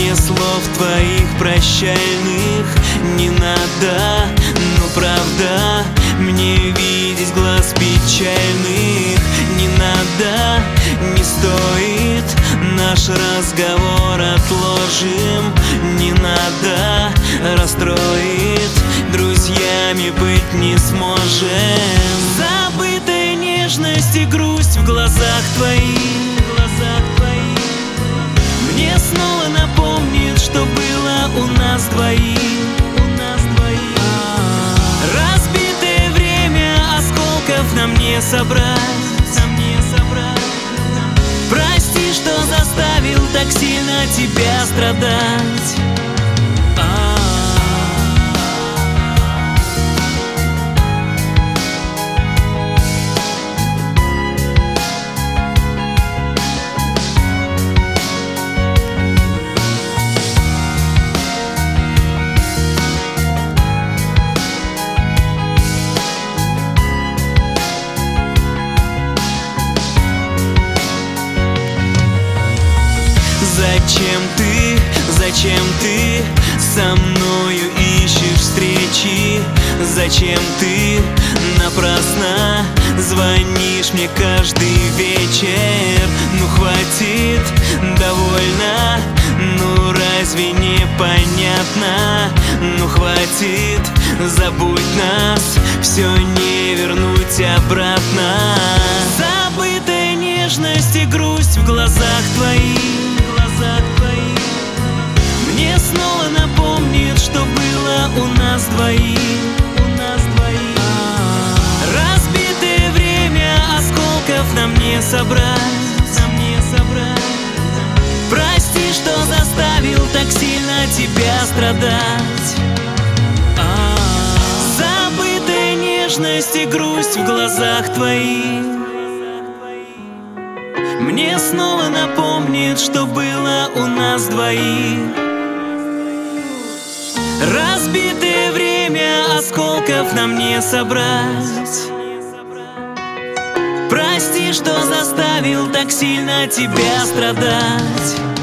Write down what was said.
Мне слов твоих прощальных не надо, но правда мне видеть глаз печальных не надо. Не стоит, наш разговор отложим, не надо, расстроит, друзьями быть не сможем. Забытая нежность и грусть в глазах твоих мне снова напомнит, что было у нас двоих. Разбитое время осколков нам не собрать. Прости, что заставил так сильно тебя страдать. Зачем ты со мною ищешь встречи? Зачем ты напрасно звонишь мне каждый вечер? Ну хватит, довольно, ну разве не понятно? Ну хватит, забудь нас, все не вернуть обратно. Забытая нежность и грусть в глазах твоих мне снова напомнит, что было у нас двоих. Разбитое время осколков нам не собрать. Прости, что заставил так сильно тебя страдать. Забытая нежность и грусть в глазах твоих мне снова напомнит, что было у нас двоих. Разбитое время осколков нам не собрать. Прости, что заставил так сильно тебя страдать.